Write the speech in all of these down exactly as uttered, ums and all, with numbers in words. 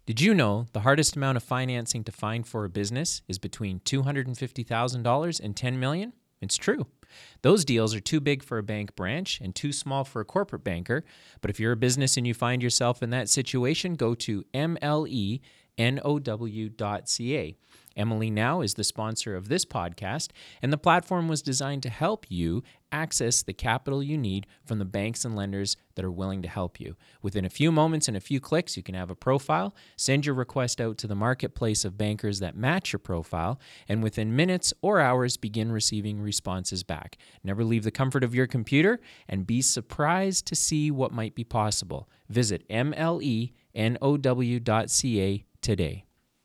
Did you know the hardest amount of financing to find for a business is between two hundred fifty thousand dollars and ten million dollars? It's true. Those deals are too big for a bank branch and too small for a corporate banker. But if you're a business and you find yourself in that situation, go to M L E N O W dot C A. Emily Now is the sponsor of this podcast, and the platform was designed to help you access the capital you need from the banks and lenders that are willing to help you. Within a few moments and a few clicks, you can have a profile, send your request out to the marketplace of bankers that match your profile, and within minutes or hours, begin receiving responses back. Never leave the comfort of your computer and be surprised to see what might be possible. Visit M L E N O W dot C A today.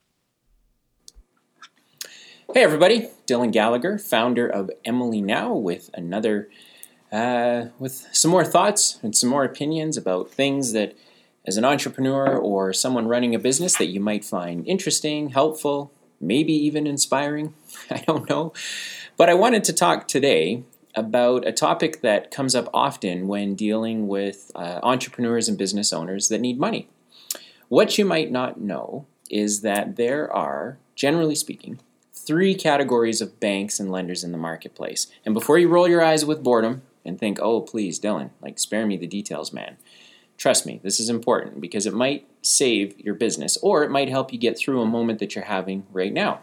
Hey everybody, Dylan Gallagher, founder of Emily Now, with another, uh, with some more thoughts and some more opinions about things that, as an entrepreneur or someone running a business, that you might find interesting, helpful, maybe even inspiring. I don't know. But I wanted to talk today about a topic that comes up often when dealing with uh, entrepreneurs and business owners that need money. What you might not know is that there are, generally speaking, three categories of banks and lenders in the marketplace. And before you roll your eyes with boredom and think, oh, please, Dylan, like spare me the details, man. Trust me, this is important because it might save your business or it might help you get through a moment that you're having right now.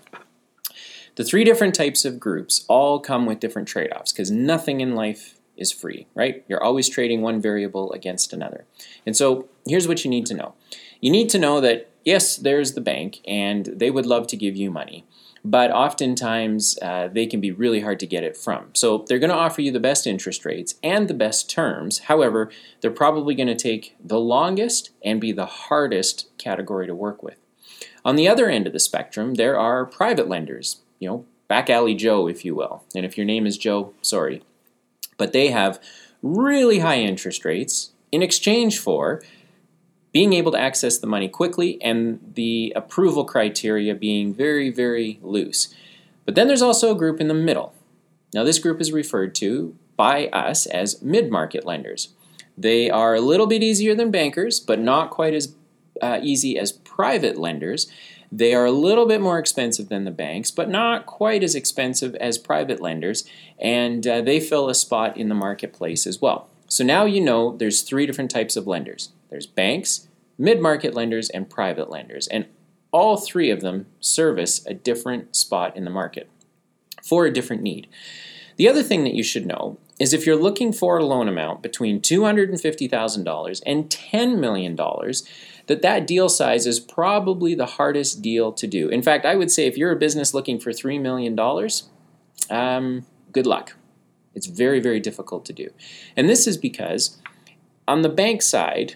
The three different types of groups all come with different trade-offs because nothing in life is free, right? You're always trading one variable against another. And so here's what you need to know. You need to know that, yes, there's the bank and they would love to give you money. But oftentimes uh, they can be really hard to get it from. So they're going to offer you the best interest rates and the best terms. However, they're probably going to take the longest and be the hardest category to work with. On the other end of the spectrum, there are private lenders, you know, back alley Joe, if you will. And if your name is Joe, sorry. But they have really high interest rates in exchange for being able to access the money quickly and the approval criteria being very, very loose. But then there's also a group in the middle. Now this group is referred to by us as mid-market lenders. They are a little bit easier than bankers, but not quite as uh, easy as private lenders. They are a little bit more expensive than the banks, but not quite as expensive as private lenders, and uh, they fill a spot in the marketplace as well. So now you know there's three different types of lenders. There's banks, mid-market lenders, and private lenders. And all three of them service a different spot in the market for a different need. The other thing that you should know is if you're looking for a loan amount between two hundred fifty thousand dollars and ten million dollars, that that deal size is probably the hardest deal to do. In fact, I would say if you're a business looking for three million dollars, um, good luck. It's very, very difficult to do. And this is because on the bank side,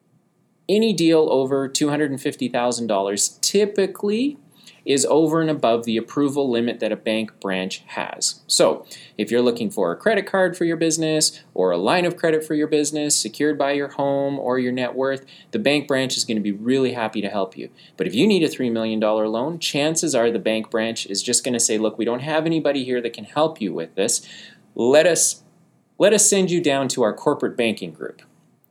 any deal over two hundred fifty thousand dollars typically is over and above the approval limit that a bank branch has. So if you're looking for a credit card for your business or a line of credit for your business secured by your home or your net worth, the bank branch is going to be really happy to help you. But if you need a three million dollars loan, chances are the bank branch is just going to say, look, we don't have anybody here that can help you with this. Let us, let us send you down to our corporate banking group.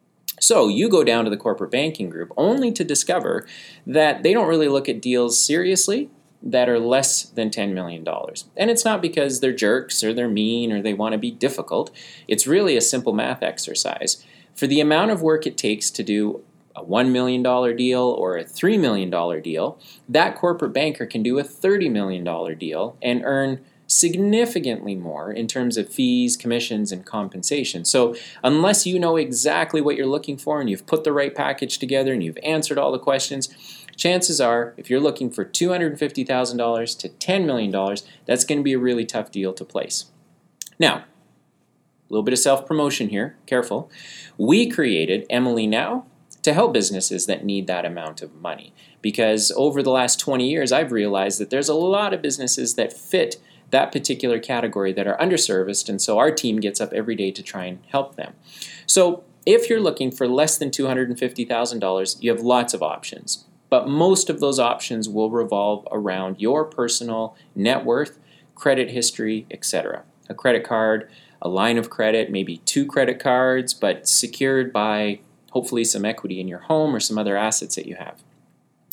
So you go down to the corporate banking group only to discover that they don't really look at deals seriously that are less than ten million dollars. And it's not because they're jerks or they're mean or they want to be difficult. It's really a simple math exercise. For the amount of work it takes to do a one million dollars deal or a three million dollars deal, that corporate banker can do a thirty million dollars deal and earn significantly more in terms of fees, commissions, and compensation. So unless you know exactly what you're looking for and you've put the right package together and you've answered all the questions, chances are if you're looking for two hundred fifty thousand dollars to ten million dollars, that's going to be a really tough deal to place. Now, a little bit of self-promotion here, careful. We created Emily Now to help businesses that need that amount of money because over the last twenty years, I've realized that there's a lot of businesses that fit that particular category that are underserviced, and so our team gets up every day to try and help them. So if you're looking for less than two hundred fifty thousand dollars, you have lots of options, but most of those options will revolve around your personal net worth, credit history, et cetera. A credit card, a line of credit, maybe two credit cards, but secured by hopefully some equity in your home or some other assets that you have.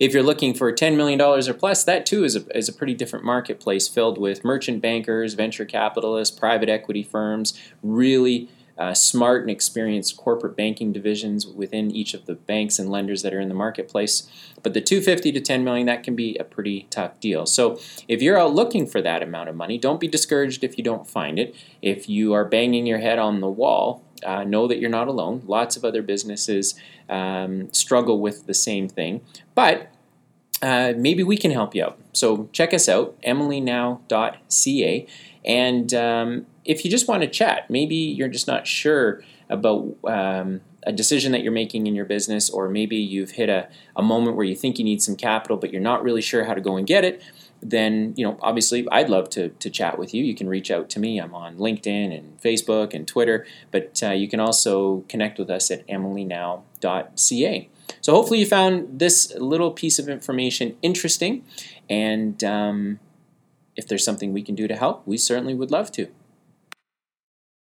if you're looking for ten million dollars or plus, that too is a, is a pretty different marketplace filled with merchant bankers, venture capitalists, private equity firms, really uh, smart and experienced corporate banking divisions within each of the banks and lenders that are in the marketplace. But the two hundred fifty to ten million, that can be a pretty tough deal. So if you're out looking for that amount of money, don't be discouraged if you don't find it. If you are banging your head on the wall, uh, know that you're not alone. Lots of other businesses um, struggle with the same thing. But uh, maybe we can help you out. So check us out, emily now dot c a. And um, if you just want to chat, maybe you're just not sure about um, a decision that you're making in your business, or maybe you've hit a, a moment where you think you need some capital, but you're not really sure how to go and get it, then, you know, obviously I'd love to, to chat with you. You can reach out to me. I'm on LinkedIn and Facebook and Twitter, but uh, you can also connect with us at emily now dot c a. So hopefully you found this little piece of information interesting, and um, if there's something we can do to help, we certainly would love to.